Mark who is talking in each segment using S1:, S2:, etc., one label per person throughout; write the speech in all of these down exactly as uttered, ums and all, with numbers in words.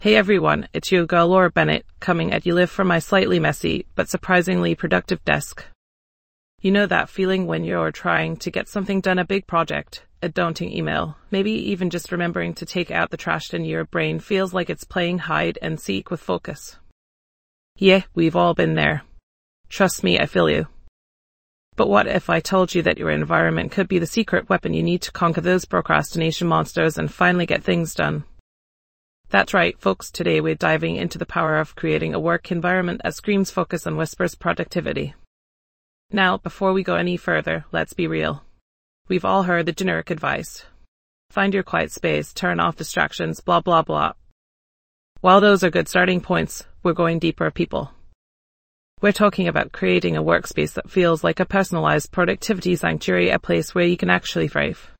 S1: Hey everyone, it's your girl Laura Bennett, coming at you live from my slightly messy, but surprisingly productive desk. You know that feeling when you're trying to get something done, a big project, a daunting email, maybe even just remembering to take out the trash and your brain feels like it's playing hide and seek with focus. Yeah, we've all been there. Trust me, I feel you. But what if I told you that your environment could be the secret weapon you need to conquer those procrastination monsters and finally get things done? That's right, folks. Today we're diving into the power of creating a work environment that screams focus and whispers productivity. Now, before we go any further, let's be real. We've all heard the generic advice. Find your quiet space, turn off distractions, blah blah blah. While those are good starting points, we're going deeper, people. We're talking about creating a workspace that feels like a personalized productivity sanctuary, a place where you can actually thrive.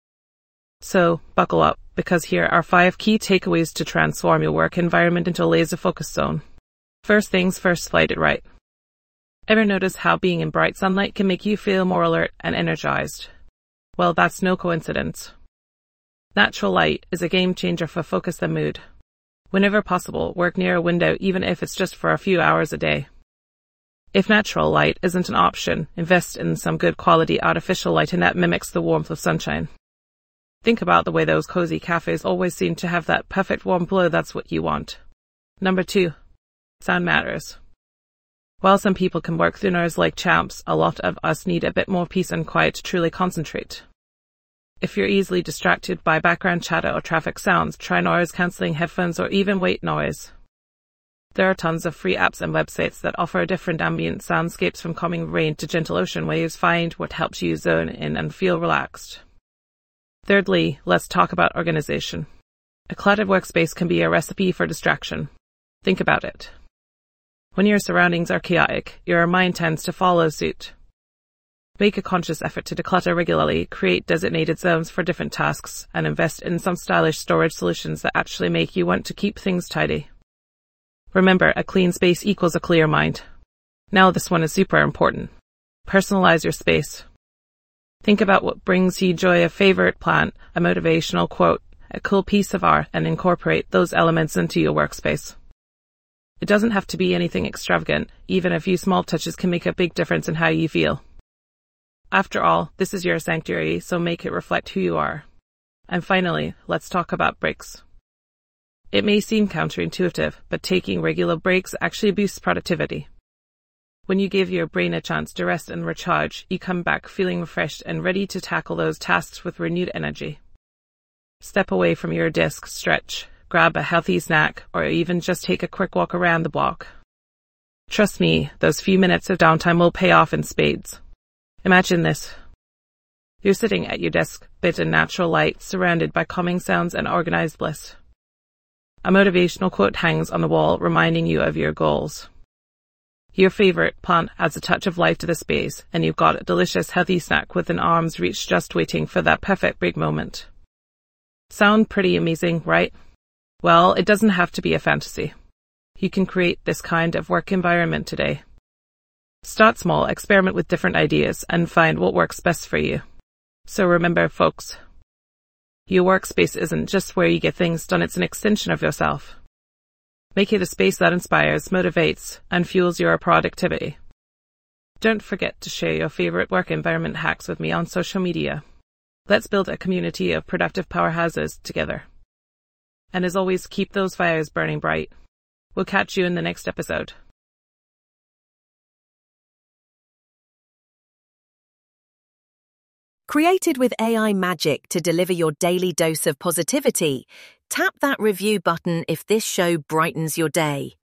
S1: So, buckle up, because here are five key takeaways to transform your work environment into a laser-focused zone. First things first, light it right. Ever notice how being in bright sunlight can make you feel more alert and energized? Well, that's no coincidence. Natural light is a game changer for focus and mood. Whenever possible, work near a window, even if it's just for a few hours a day. If natural light isn't an option, invest in some good quality artificial lighting that mimics the warmth of sunshine. Think about the way those cozy cafes always seem to have that perfect warm glow. That's what you want. Number two, sound matters. While some people can work through noise like champs, a lot of us need a bit more peace and quiet to truly concentrate. If you're easily distracted by background chatter or traffic sounds, try noise-cancelling headphones or even white noise. There are tons of free apps and websites that offer different ambient soundscapes, from calming rain to gentle ocean waves. Find what helps you zone in and feel relaxed. Thirdly, let's talk about organization. A cluttered workspace can be a recipe for distraction. Think about it. When your surroundings are chaotic, your mind tends to follow suit. Make a conscious effort to declutter regularly, create designated zones for different tasks, and invest in some stylish storage solutions that actually make you want to keep things tidy. Remember, a clean space equals a clear mind. Now this one is super important. Personalize your space. Think about what brings you joy, a favorite plant, a motivational quote, a cool piece of art, and incorporate those elements into your workspace. It doesn't have to be anything extravagant. Even a few small touches can make a big difference in how you feel. After all, this is your sanctuary, so make it reflect who you are. And finally, let's talk about breaks. It may seem counterintuitive, but taking regular breaks actually boosts productivity. When you give your brain a chance to rest and recharge, you come back feeling refreshed and ready to tackle those tasks with renewed energy. Step away from your desk, stretch, grab a healthy snack, or even just take a quick walk around the block. Trust me, those few minutes of downtime will pay off in spades. Imagine this. You're sitting at your desk, lit in natural light, surrounded by calming sounds and organized bliss. A motivational quote hangs on the wall, reminding you of your goals. Your favorite plant adds a touch of life to the space, and you've got a delicious, healthy snack within arm's reach, just waiting for that perfect break moment. Sound pretty amazing, right? Well, it doesn't have to be a fantasy. You can create this kind of work environment today. Start small, experiment with different ideas, and find what works best for you. So remember, folks, your workspace isn't just where you get things done, it's an extension of yourself. Make it a space that inspires, motivates, and fuels your productivity. Don't forget to share your favorite work environment hacks with me on social media. Let's build a community of productive powerhouses together. And as always, keep those fires burning bright. We'll catch you in the next episode.
S2: Created with A I magic to deliver your daily dose of positivity, tap that review button if this show brightens your day.